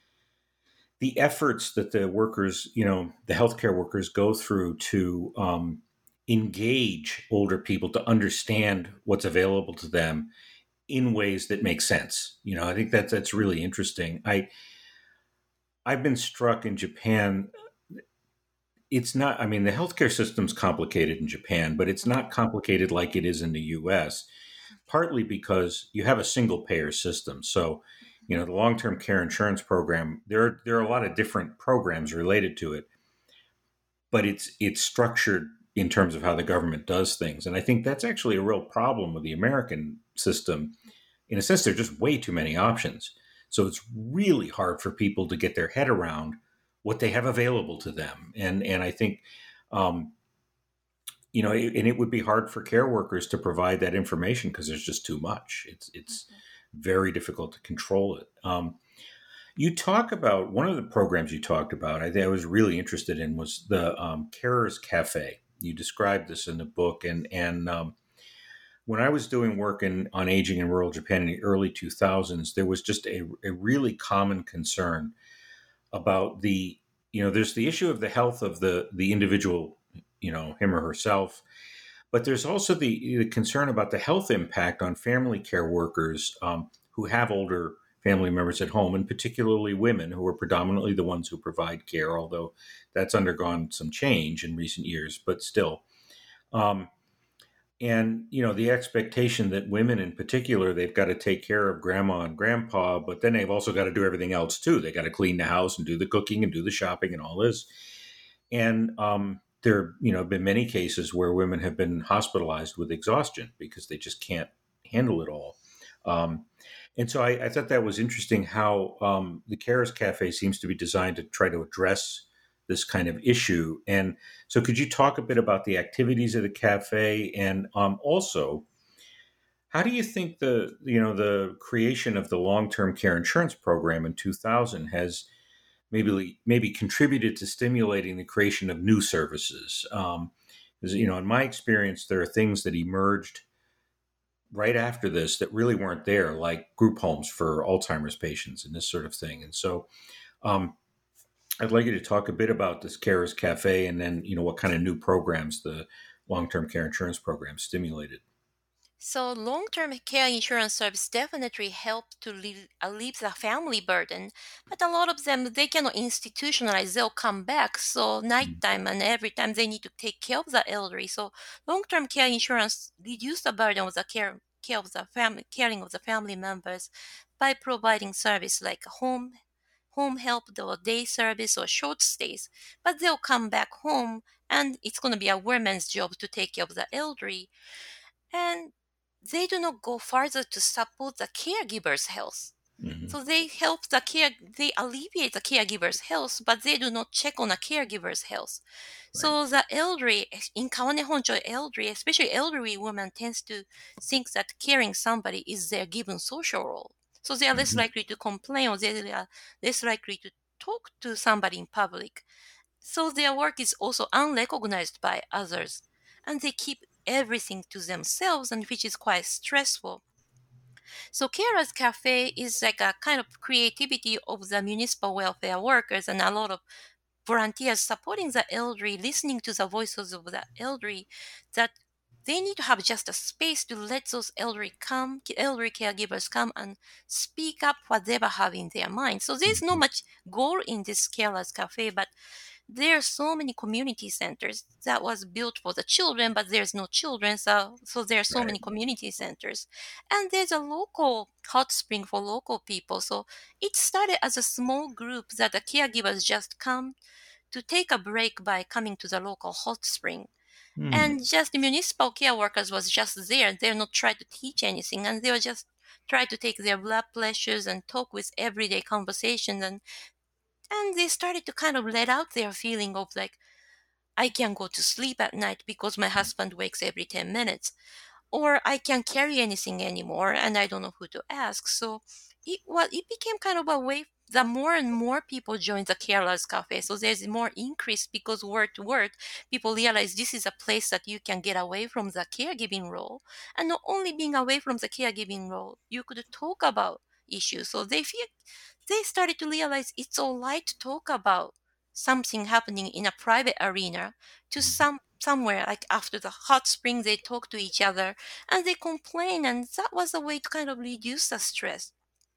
the efforts that the workers, you know, the healthcare workers go through to um, engage older people to understand what's available to them in ways that make sense. You know, I think that's that's really interesting. I I've been struck in Japan. It's not. I mean, the healthcare system's complicated in Japan, but it's not complicated like it is in the U S. Partly because you have a single payer system. So, you know, the long term care insurance program, there are, there are a lot of different programs related to it, but it's it's structured in terms of how the government does things. And I think that's actually a real problem with the American system. In a sense, there are just way too many options. So it's really hard for people to get their head around what they have available to them. And and I think um, you know, and it would be hard for care workers to provide that information because there's just too much. It's it's very difficult to control it. Um, you talk about one of the programs you talked about. I think I was really interested in was the um, Carers Cafe. You described this in the book, and and um, when I was doing work in on aging in rural Japan in the early two thousands, there was just a, a really common concern about the you know there's the issue of the health of the the individual, you know, him or herself. But there's also the, the concern about the health impact on family care workers um, who have older family members at home, and particularly women who are predominantly the ones who provide care, although that's undergone some change in recent years, but still. Um, and, you know, the expectation that women in particular, they've got to take care of grandma and grandpa, but then they've also got to do everything else too. They got to clean the house and do the cooking and do the shopping and all this. And um, there, you know, have been many cases where women have been hospitalized with exhaustion because they just can't handle it all. Um, and so I, I thought that was interesting how um, the Carers Cafe seems to be designed to try to address this kind of issue. And so could you talk a bit about the activities of the cafe, and um, also how do you think the, you know, the creation of the long-term care insurance program in two thousand has maybe maybe contributed to stimulating the creation of new services? Um, because, you know, in my experience, there are things that emerged right after this that really weren't there, like group homes for Alzheimer's patients and this sort of thing. And so um, I'd like you to talk a bit about this Carers Cafe, and then, you know, what kind of new programs the long-term care insurance program stimulated. So long-term care insurance service definitely help to relieve, alleviate the family burden, but a lot of them they cannot institutionalize. They'll come back. So nighttime and every time they need to take care of the elderly. So long-term care insurance reduce the burden of the care care of the family caring of the family members by providing service like home home help or day service or short stays. But they'll come back home and it's going to be a woman's job to take care of the elderly, and they do not go further to support the caregiver's health. Mm-hmm. So they help the care, they alleviate the caregiver's health, but they do not check on the caregiver's health. Right. So the elderly, in Kawane Honcho, elderly, especially elderly women, tends to think that caring somebody is their given social role. So they are less Mm-hmm. likely to complain, or they are less likely to talk to somebody in public. So their work is also unrecognized by others, and they keep everything to themselves, and which is quite stressful. So Kara's Cafe is like a kind of creativity of the municipal welfare workers and a lot of volunteers supporting the elderly, listening to the voices of the elderly, that they need to have just a space to let those elderly come, elderly caregivers come and speak up whatever have in their mind. So there's not Mm-hmm. much goal in this Kara's Cafe, but there are so many community centers that was built for the children, but there's no children, so so there are so Right. many community centers, and there's a local hot spring for local people. So it started as a small group that the caregivers just come to take a break by coming to the local hot spring, Mm. and just the municipal care workers was just there. They're not trying to teach anything, and they were just try to take their blood pressures and talk with everyday conversations, and and they started to kind of let out their feeling of like, I can't go to sleep at night because my husband wakes every ten minutes, or I can't carry anything anymore and I don't know who to ask. So it, well, it became kind of a way that more and more people join the careless cafe. So there's more increase because word to word, people realize this is a place that you can get away from the caregiving role. And not only being away from the caregiving role, you could talk about issues. So they feel they started to realize it's all right to talk about something happening in a private arena to some somewhere like after the hot spring they talk to each other and they complain, and that was a way to kind of reduce the stress.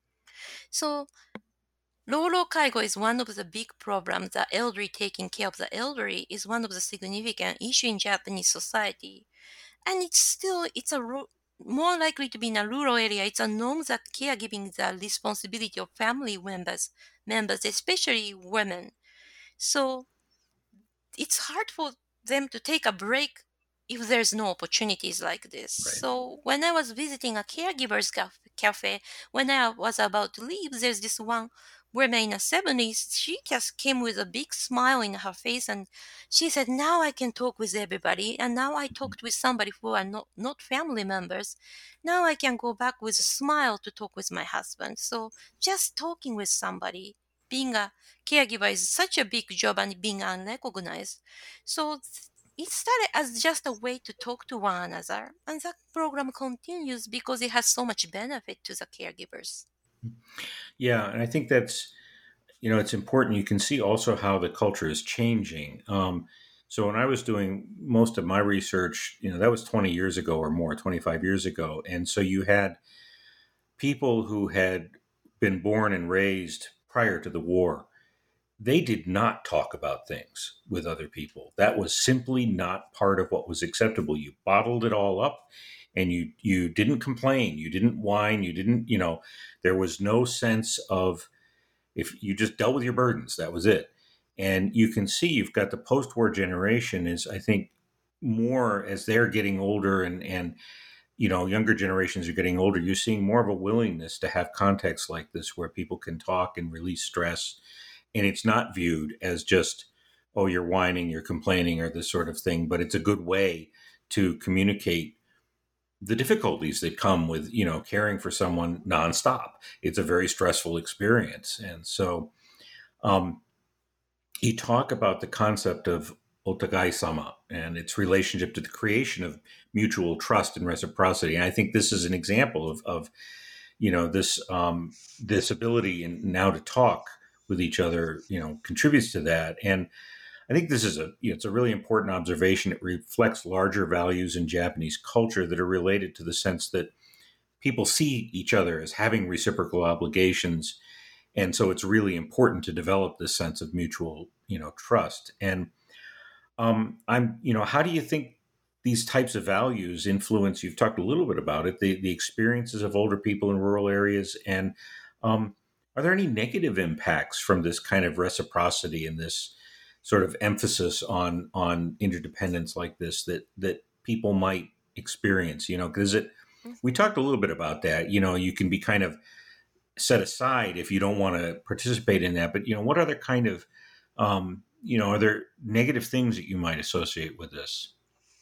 So rural kaigo is one of the big problems. The elderly, taking care of the elderly is one of the significant issue in Japanese society, and it's still it's a ru- more likely to be in a rural area. It's a norm that caregiving is a responsibility of family members members especially women. So it's hard for them to take a break if there's no opportunities like this. Right. So when I was visiting a caregiver's caf- cafe, when I was about to leave, there's this one woman in her seventies. She just came with a big smile in her face, and she said, now I can talk with everybody. And now I talked with somebody who are not, not family members. Now I can go back with a smile to talk with my husband. So just talking with somebody, being a caregiver is such a big job and being unrecognized. So th- it started as just a way to talk to one another, and that program continues because it has so much benefit to the caregivers. Yeah, and I think that's, you know, it's important. You can see also how the culture is changing. Um, so when I was doing most of my research, you know, that was twenty years ago or more, twenty-five years ago. And so you had people who had been born and raised prior to the war. they did not talk about things with other people. That was simply not part of what was acceptable. You bottled it all up and you you didn't complain, you didn't whine, you didn't, you know, there was no sense of, if you just dealt with your burdens, that was it. And you can see you've got the post-war generation is, I think, more as they're getting older and and you know, younger generations are getting older, you're seeing more of a willingness to have contexts like this where people can talk and release stress. And it's not viewed as just, oh, you're whining, you're complaining, or this sort of thing, but it's a good way to communicate the difficulties that come with, you know, caring for someone nonstop. It's a very stressful experience. And so um, you talk about the concept of otagai sama and its relationship to the creation of mutual trust and reciprocity. And I think this is an example of, of you know, this um, this ability and now to talk with each other, you know, contributes to that. And I think this is a, you know, it's a really important observation. It reflects larger values in Japanese culture that are related to the sense that people see each other as having reciprocal obligations. And so it's really important to develop this sense of mutual, you know, trust. And um, I'm, you know, how do you think these types of values influence? You've talked a little bit about it, the, the experiences of older people in rural areas. And um, are there any negative impacts from this kind of reciprocity and this sort of emphasis on on interdependence like this that that people might experience? You know, because it, we talked a little bit about that. You know, you can be kind of set aside if you don't want to participate in that. But, you know, what other kind of, um, you know, are there negative things that you might associate with this?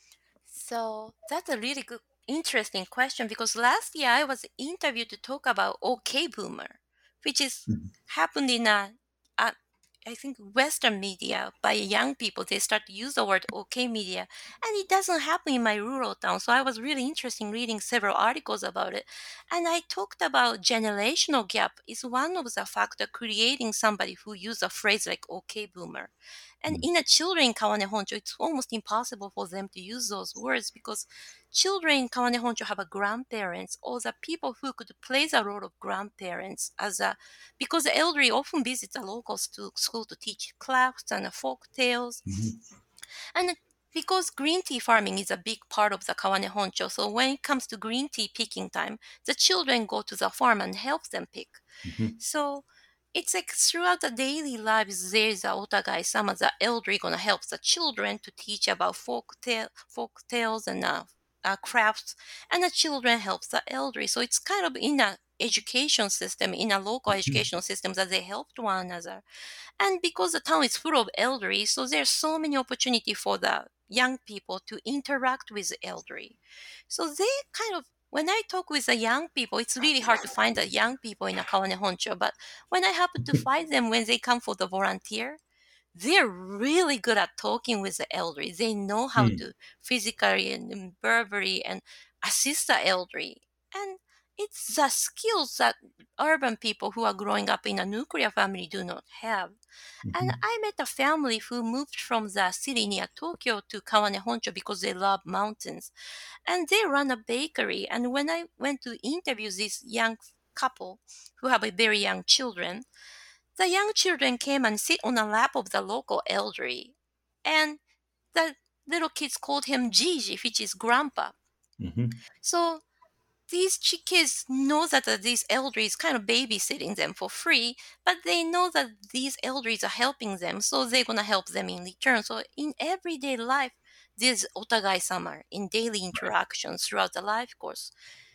So that's a really good, interesting question because last year I was interviewed to talk about OK Boomer, which is Mhm. happened in a, a I think Western media by young people. They start to use the word OK media, and it doesn't happen in my rural town. So I was really interested in reading several articles about it, and I talked about generational gap is one of the factor creating somebody who use a phrase like OK Boomer. And in a children in Kawane Honcho, it's almost impossible for them to use those words because children in Kawane Honcho have a grandparents or the people who could play the role of grandparents as a, because the elderly often visit the local stu- school to teach crafts and folk tales. Mhm. And because green tea farming is a big part of the Kawane Honcho, so when it comes to green tea picking time, the children go to the farm and help them pick. Mhm. So it's like throughout the daily lives, there's a otagai sama, the elderly gonna help the children to teach about folk tale, folk tales and uh, uh, crafts, and the children help the elderly. So it's kind of in a education system, in a local Mhm. educational system that they helped one another. And because the town is full of elderly, so there's so many opportunity for the young people to interact with the elderly. So they kind of, when I talk with the young people, it's really hard to find the young people in a Kawane Honcho. But when I happen to find them when they come for the volunteer, they're really good at talking with the elderly. They know how Hmm. to physically and verbally and assist the elderly. And it's the skills that urban people who are growing up in a nuclear family do not have. And Mhm. I met a family who moved from the city near Tokyo to Kawane Honcho because they love mountains. And they run a bakery. And when I went to interview this young couple who have a very young children, the young children came and sit on the lap of the local elderly. And the little kids called him Gigi, which is grandpa. Mhm. So these chi- kids know that uh, these elderly is kind of babysitting them for free, but they know that these elderly are helping them, so they're gonna help them in return. So in everyday life, there's otagai sama in daily interactions throughout the life course.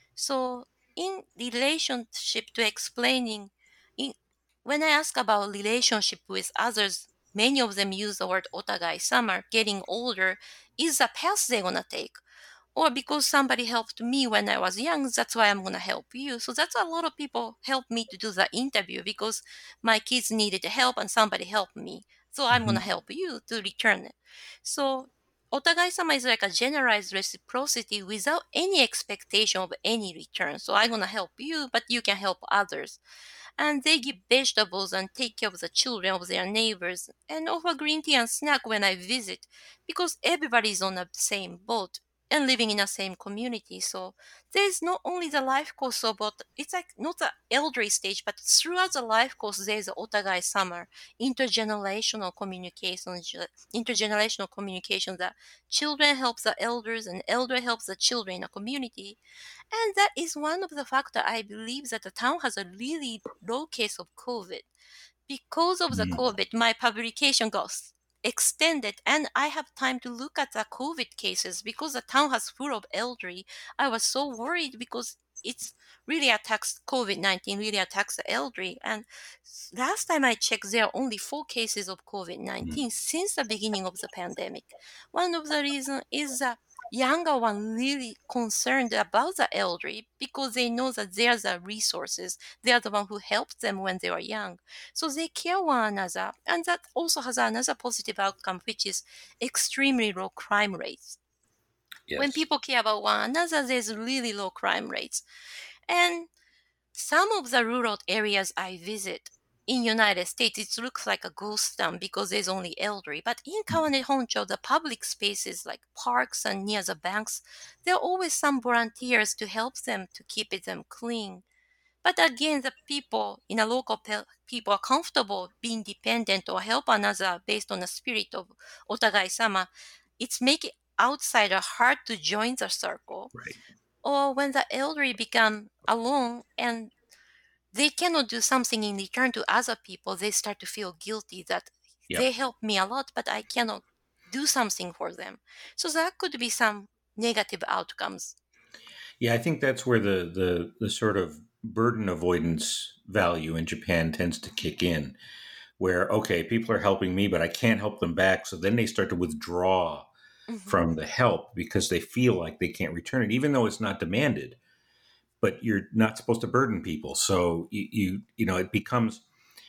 So in relationship to explaining, in, when I ask about relationship with others, many of them use the word otagai sama. Getting older is a path they're gonna take, or because somebody helped me when I was young, that's why I'm going to help you. So that's a lot of people helped me to do the interview because my kids needed help and somebody helped me. So I'm going to Mhm. help you to return it. So otagai-sama is like a generalized reciprocity without any expectation of any return. So I'm going to help you, but you can help others. And they give vegetables and take care of the children of their neighbors and offer green tea and snack when I visit because everybody is on the same boat. and living in the same community. So there's not only the life course of, but it's like not the elderly stage, but throughout the life course, there's a otagai summer, intergenerational communication, ju- intergenerational communication that children help the elders and elder helps the children in a community. And that is one of the factor I believe that the town has a really low case of COVID. Because of the Mm. COVID, my publication got s- extended and I have time to look at the COVID cases because the town has full of elderly. I was so worried because it's really attacks COVID nineteen, really attacks the elderly. And s- last time I checked, there are only four cases of COVID Mm. nineteen since the beginning of the pandemic. One of the reasons is that younger one really concerned about the elderly because they know that they are the resources. They are the one who helped them when they were young. So they care one another. And that also has another positive outcome, which is extremely low crime rates. When Yes. people care about one another, there's really low crime rates. And some of the rural areas I visit in United States, it looks like a ghost town because there's only elderly. But in Kawane Honcho, the public spaces like parks and near the banks, there are always some volunteers to help them to keep it them clean. But again, the people in a local pe- people are comfortable being dependent or help another based on the spirit of otagai sama. It's make it outsider hard to join the circle. Right. Or when the elderly become alone and they cannot do something in return to other people, they start to feel guilty that Yep. they help me a lot, but I cannot do something for them. So that could be some negative outcomes. Yeah, I think that's where the the the sort of burden avoidance value in Japan tends to kick in, where okay, people are helping me, but I can't help them back, so then they start to withdraw Mhm. from the help because they feel like they can't return it, even though it's not demanded. But you're not supposed to burden people, so you you, you know it becomes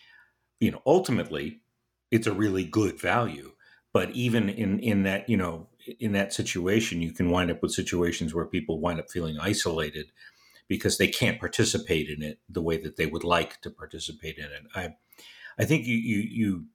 you know ultimately it's a really good value. But even in in that you know in that situation, you can wind up with situations where people wind up feeling isolated because they can't participate in it the way that they would like to participate in it. I I think you you you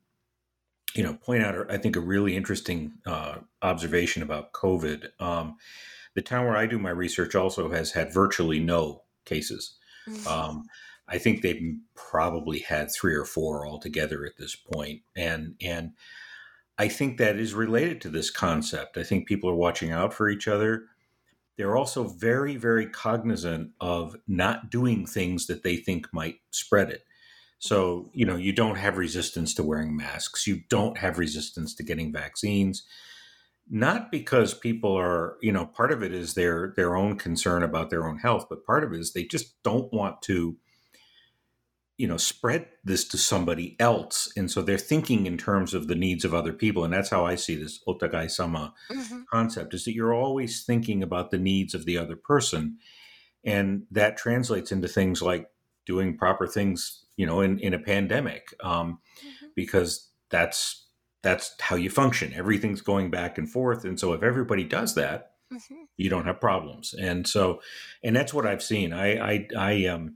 you know point out I think a really interesting uh, observation about COVID. Um, the town where I do my research also has had virtually no cases. Mhm. Um, I think they've probably had three or four altogether at this point, and and I think that is related to this concept. I think people are watching out for each other. They're also very, very cognizant of not doing things that they think might spread it. So, you know, you don't have resistance to wearing masks. You don't have resistance to getting vaccines. Not because people are, you know, part of it is their their own concern about their own health, but part of it is they just don't want to, you know, spread this to somebody else. And so they're thinking in terms of the needs of other people. And that's how I see this otagai sama Mhm. concept is that you're always thinking about the needs of the other person. And that translates into things like doing proper things, you know, in, in a pandemic, um, Mhm. because that's that's how you function. Everything's going back and forth. And so if everybody does that, Mhm. you don't have problems. And so, and that's what I've seen. I, I, I um,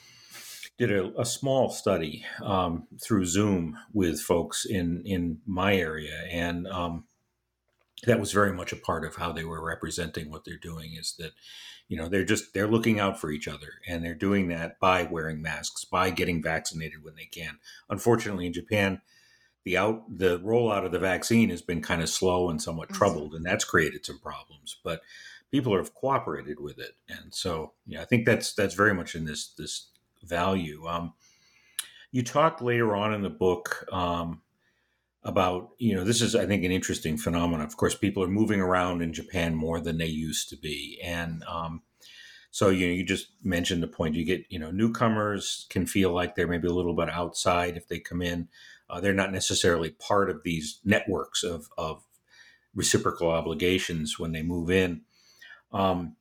did a, a small study um, through Zoom with folks in, in my area. And um, that was very much a part of how they were representing what they're doing is that you know they're just they're looking out for each other, and they're doing that by wearing masks, by getting vaccinated when they can. Unfortunately, in Japan, the out the rollout of the vaccine has been kind of slow and somewhat Mhm. troubled, and that's created some problems, but people have cooperated with it. And so yeah, I think that's that's very much in this this value. Um, you talk later on in the book um, about you know this is I think an interesting phenomenon. Of course, people are moving around in Japan more than they used to be, and um, so you know you just mentioned the point. You get you know newcomers can feel like they're maybe a little bit outside if they come in. Uh, they're not necessarily part of these networks of of reciprocal obligations when they move in. Um,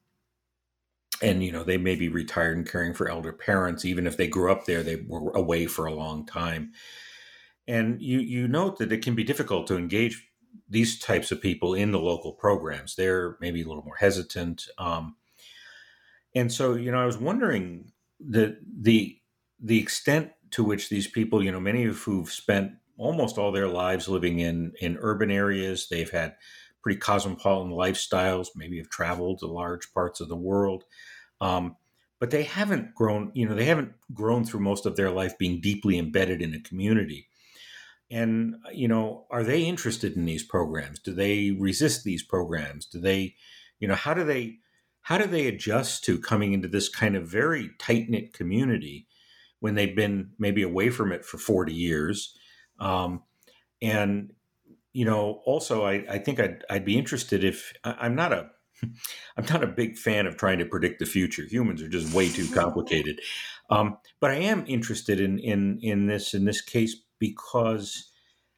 and you know they may be retired and caring for elder parents, even if they grew up there, they were away for a long time. And you you note that it can be difficult to engage these types of people in the local programs. They're maybe a little more hesitant. Um, and so, you know, I was wondering the the the extent to which these people, you know, many of who've spent almost all their lives living in in urban areas, they've had pretty cosmopolitan lifestyles, maybe have traveled to large parts of the world. Um, but they haven't grown, you know, they haven't grown through most of their life being deeply embedded in a community. And, you know, are they interested in these programs? Do they resist these programs? Do they, you know, how do they, how do they adjust to coming into this kind of very tight-knit community when they've been maybe away from it for forty years? Um, and, you know, also, I, I think I'd, I'd be interested if I, I'm not a, I'm not a big fan of trying to predict the future. Humans are just way too complicated. Um, but I am interested in, in, in this, in this case, because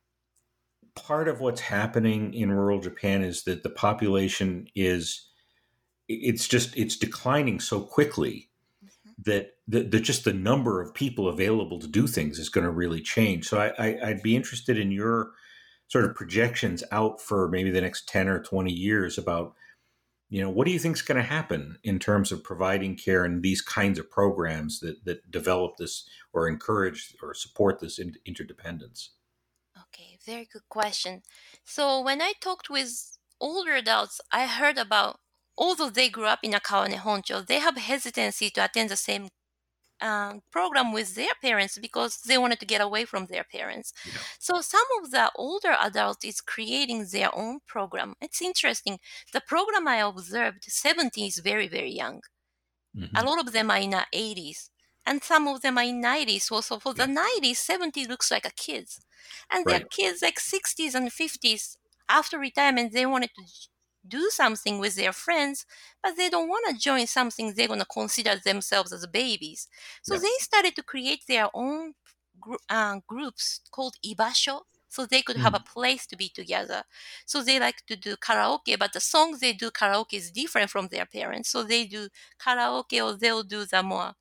part of what's happening in rural Japan is that the population is, it's just, it's declining so quickly that the, the just the number of people available to do things is going to really change. So I, I, I'd be interested in your sort of projections out for maybe the next ten or twenty years about, you know, what do you think is going to happen in terms of providing care and these kinds of programs that, that develop this or encourage or support this in, interdependence? Okay, very good question. So when I talked with older adults, I heard about, although they grew up in a Kawane Honcho, they have hesitancy to attend the same um, program with their parents because they wanted to get away from their parents. Yeah. So some of the older adults is creating their own program. It's interesting. The program I observed, seventy is very, very young. Mm-hmm. A lot of them are in the eighties. And some of them are in nineties. So, so for the Yeah. nineties, seventy looks like a kids. And there Right. are kids like sixties and fifties. After retirement, they wanted to j- do something with their friends, but they don't want to join something they're going to consider themselves as babies. So Yeah. they started to create their own gr- uh, groups called Ibasho. So they could have a Mm. place to be together. So they like to do karaoke, but the songs they do karaoke is different from their parents. So they do karaoke, or they'll do the more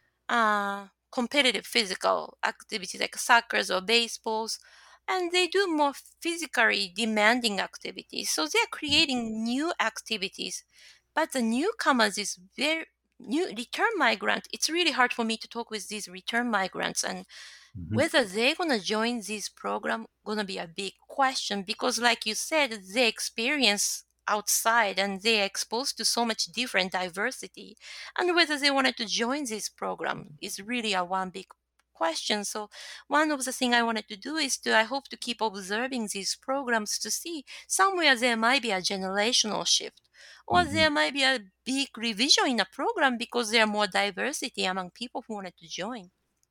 uh, competitive physical activities like soccer or baseballs, and they do more physically demanding activities. So they're creating new activities, but the newcomers is very new return migrant. It's really hard for me to talk with these return migrants, and Mm-hmm. whether they're gonna join this program gonna be a big question because, like you said, they experience outside and they're exposed to so much different diversity, and whether they wanted to join this program is really a one big question. So one of the things I wanted to do is to I hope to keep observing these programs to see somewhere there might be a generational shift, or Mm-hmm. there might be a big revision in a program because there are more diversity among people who wanted to join.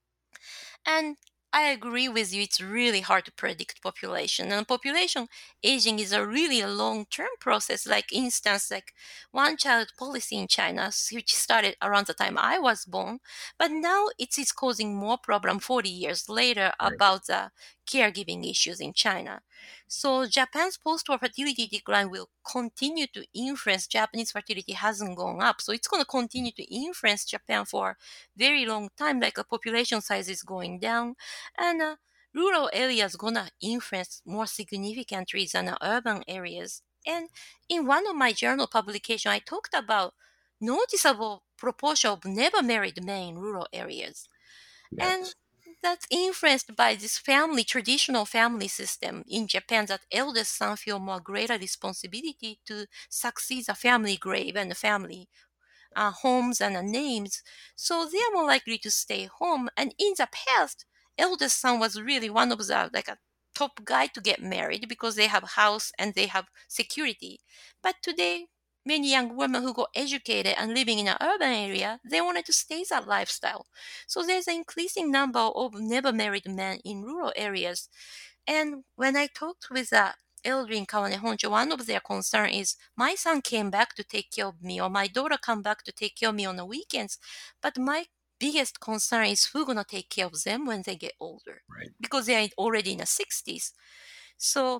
And I agree with you, it's really hard to predict population. And population aging is a really a long-term process. Like instance, like one child policy in China, which started around the time I was born, but now it's, it's causing more problem forty years later Right. about the caregiving issues in China. So Japan's post-war fertility decline will continue to influence. Japanese fertility hasn't gone up. So it's going to continue to influence Japan for very long time, like a population size is going down, and uh, rural areas gonna influence more significantly than uh, urban areas. And in one of my journal publication, I talked about noticeable proportion of never married men in rural areas, and Yes. that's influenced by this family traditional family system in Japan, that eldest son feel more greater responsibility to succeed the family grave and the family uh, homes and uh, names, so they are more likely to stay home. And in the past, eldest son was really one of the like a top guy to get married because they have house and they have security. But today, many young women who got educated and living in an urban area, they wanted to stay that lifestyle. So there's an increasing number of never married men in rural areas. And when I talked with the elder in Kawane Honcho, one of their concern is my son came back to take care of me, or my daughter come back to take care of me on the weekends. But my biggest concern is who gonna take care of them when they get older, Right. because they are already in the sixties. So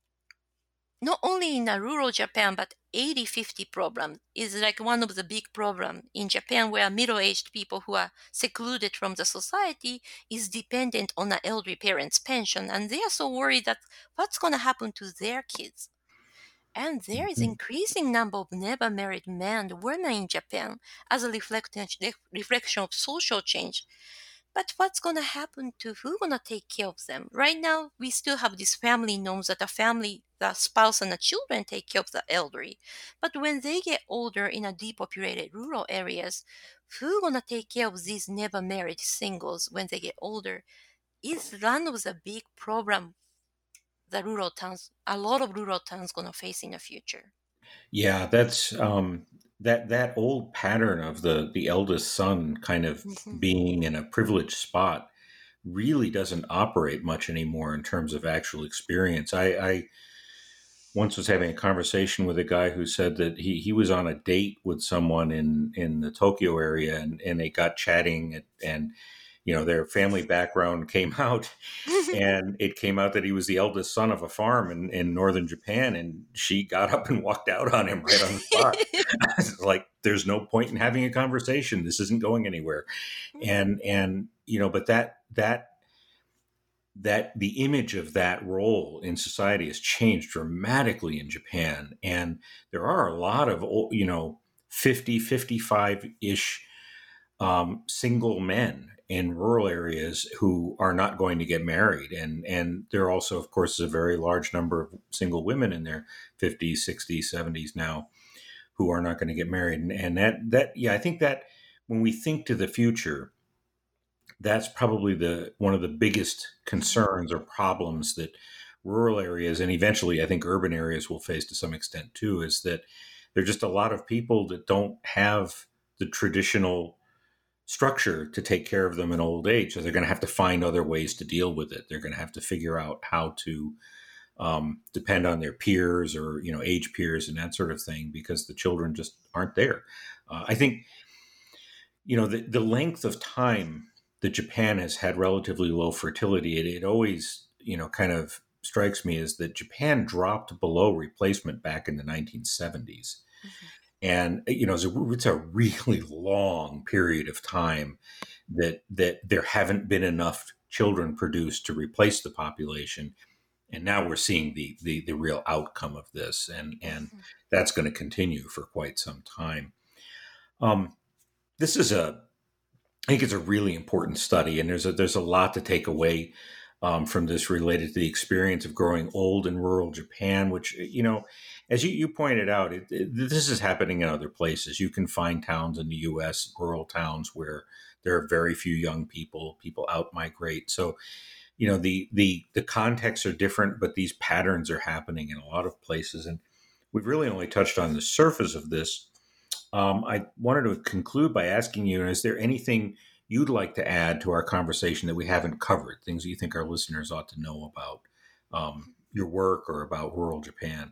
not only in a rural Japan, but eighty fifty problem is like one of the big problem in Japan, where middle-aged people who are secluded from the society is dependent on an elderly parent's pension, and they are so worried that what's going to happen to their kids. And there is Mm-hmm. increasing number of never married men and women in Japan as a reflection reflection of social change. But what's gonna happen to who gonna take care of them? Right now, we still have this family norms that the family, the spouse and the children take care of the elderly. But when they get older in a depopulated rural areas, who gonna take care of these never married singles when they get older? Is one of the big problem the rural towns, a lot of rural towns gonna face in the future. Yeah, that's um, that that old pattern of the the eldest son kind of Mhm. being in a privileged spot really doesn't operate much anymore in terms of actual experience. I, I once was having a conversation with a guy who said that he, he was on a date with someone in, in the Tokyo area, and, and they got chatting, and, and you know their family background came out, and it came out that he was the eldest son of a farm in, in northern Japan, and she got up and walked out on him right on the spot. Like, there's no point in having a conversation. This isn't going anywhere. And and you know, but that that that the image of that role in society has changed dramatically in Japan. And there are a lot of, you know, fifty, fifty-five-ish um, single men in rural areas who are not going to get married. And, and there also, of course, is a very large number of single women in their fifties, sixties, seventies now who are not going to get married. And, and that, that, yeah, I think that when we think to the future, that's probably the one of the biggest concerns or problems that rural areas, and eventually I think urban areas, will face to some extent too, is that there are just a lot of people that don't have the traditional structure to take care of them in old age. So they're going to have to find other ways to deal with it. They're going to have to figure out how to um, depend on their peers, or, you know, age peers and that sort of thing, because the children just aren't there. Uh, I think, you know, the, the length of time that Japan has had relatively low fertility, it, it always, you know, kind of strikes me as that Japan dropped below replacement back in the nineteen seventies. Mhm. And, you know, it's a, it's a really long period of time that that there haven't been enough children produced to replace the population. And now we're seeing the the, the real outcome of this, and and Mhm. that's going to continue for quite some time. Um, this is a I think it's a really important study, and there's a there's a lot to take away um, from this related to the experience of growing old in rural Japan. Which, you know, as you, you pointed out, it, it, this is happening in other places. You can find towns in the U S, rural towns, where there are very few young people. People out migrate. So, you know, the the the contexts are different, but these patterns are happening in a lot of places, and we've really only touched on the surface of this. um, I wanted to conclude by asking you, is there anything you'd like to add to our conversation that we haven't covered, things that you think our listeners ought to know about um, your work or about rural Japan?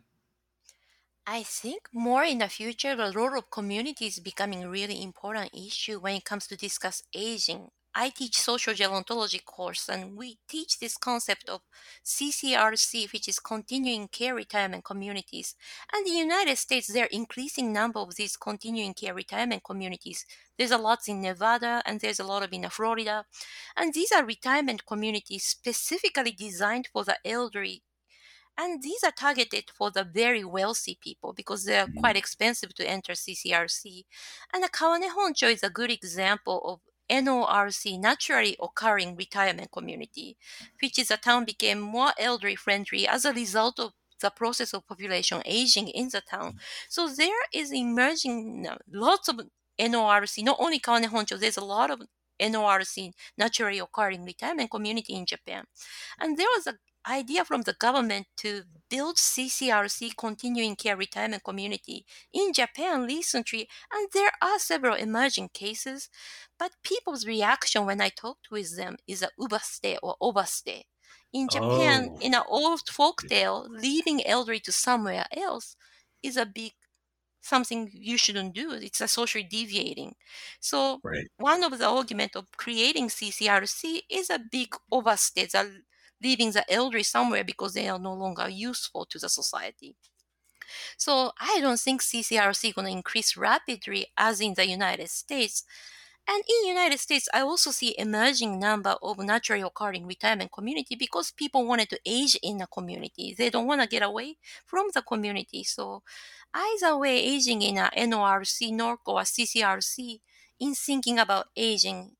I think more in the future, the role of community is becoming a really important issue when it comes to discuss aging. I teach social gerontology course, and we teach this concept of C C R C, which is continuing care retirement communities. And in the United States, there are increasing number of these continuing care retirement communities. There's a lot in Nevada, and there's a lot of in Florida. And these are retirement communities specifically designed for the elderly, and these are targeted for the very wealthy people because they are quite Mhm. expensive to enter C C R C. And the Kawane Honcho is a good example of N O R C, naturally occurring retirement community, which is a town became more elderly friendly as a result of the process of population aging in the town. So there is emerging uh, lots of N O R C, not only Kawane Honcho, there's a lot of N O R C, naturally occurring retirement community in Japan. And there was a idea from the government to build C C R C, continuing care retirement community in Japan recently, and there are several emerging cases. But people's reaction when I talked with them is a overstay or overstay. In Japan, Oh, in an old folk tale, leaving elderly to somewhere else is a big something you shouldn't do. It's a socially deviating. So right. one of the argument of creating C C R C is a big overstay, the leaving the elderly somewhere because they are no longer useful to the society. So I don't think C C R C is going to increase rapidly as in the United States. And in United States, I also see emerging number of naturally occurring retirement community because people wanted to age in a community. They don't want to get away from the community. So either way, aging in a N O R C, N O R C, or C C R C, in thinking about aging,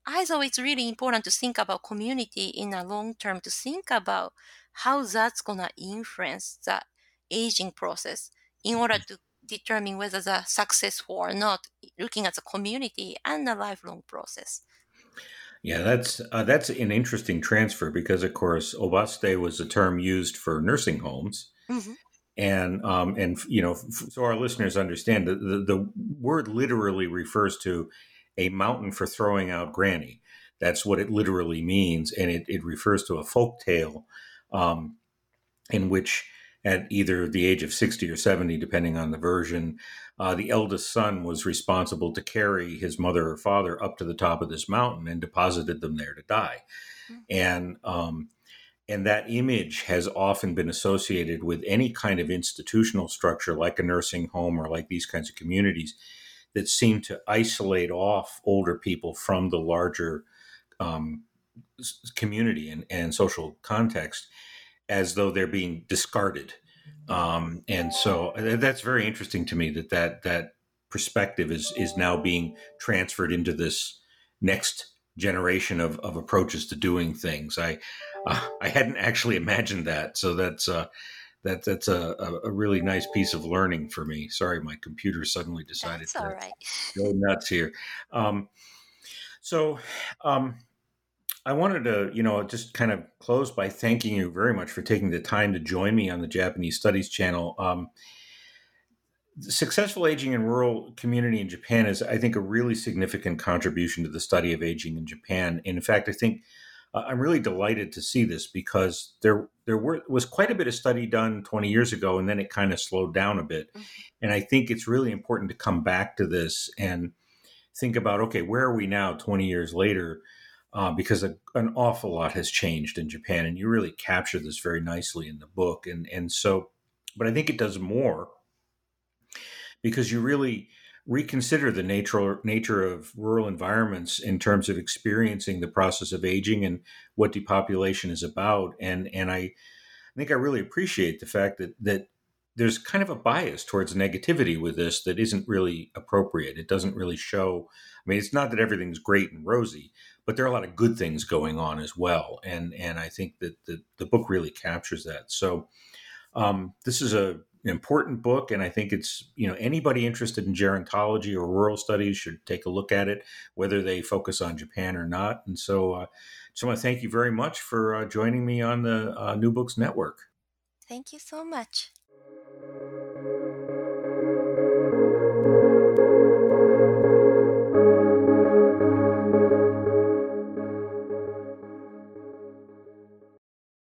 I thought it's really important to think about community in a long term, to think about how that's gonna influence the aging process in order to determine whether the successful or not, looking at the community and the lifelong process. Yeah, that's uh, that's an interesting transfer because, of course, Obaste was a term used for nursing homes, Hmm. and um, and you know, f- so our listeners understand that the, the word literally refers to a mountain for throwing out granny. That's what it literally means, and it, it refers to a folk tale um, in which, at either the age of sixty or seventy, depending on the version, uh, the eldest son was responsible to carry his mother or father up to the top of this mountain and deposited them there to die. And um, and that image has often been associated with any kind of institutional structure, like a nursing home or like these kinds of communities that seem to isolate off older people from the larger um, community and, and social context as though they're being discarded. Um, and so uh, that's very interesting to me that that, that perspective is, is now being transferred into this next generation of, of approaches to doing things. I, uh, I hadn't actually imagined that. So that's, uh, that, that's a, a really nice piece of learning for me. Sorry, my computer suddenly decided That's to all right. go nuts here. Um, so, um, I wanted to, you know, just kind of close by thanking you very much for taking the time to join me on the Japanese Studies channel. Um, successful aging in rural community in Japan is, I think, a really significant contribution to the study of aging in Japan. And in fact, I think uh, I'm really delighted to see this because there there were, was quite a bit of study done twenty years ago, and then it kind of slowed down a bit. And I think it's really important to come back to this and think about, okay, where are we now twenty years later? Uh, because a, an awful lot has changed in Japan, and you really capture this very nicely in the book. And and so, but I think it does more because you really reconsider the nature nature of rural environments in terms of experiencing the process of aging and what depopulation is about. And and I, I think I really appreciate the fact that that there's kind of a bias towards negativity with this that isn't really appropriate. It doesn't really show. I mean, it's not that everything's great and rosy, but there are a lot of good things going on as well. And and I think that the, the book really captures that. So um, this is a an important book, and I think it's, you know, anybody interested in gerontology or rural studies should take a look at it, whether they focus on Japan or not. And so, uh, just want to thank you very much for uh, joining me on the uh, New Books Network. Thank you so much.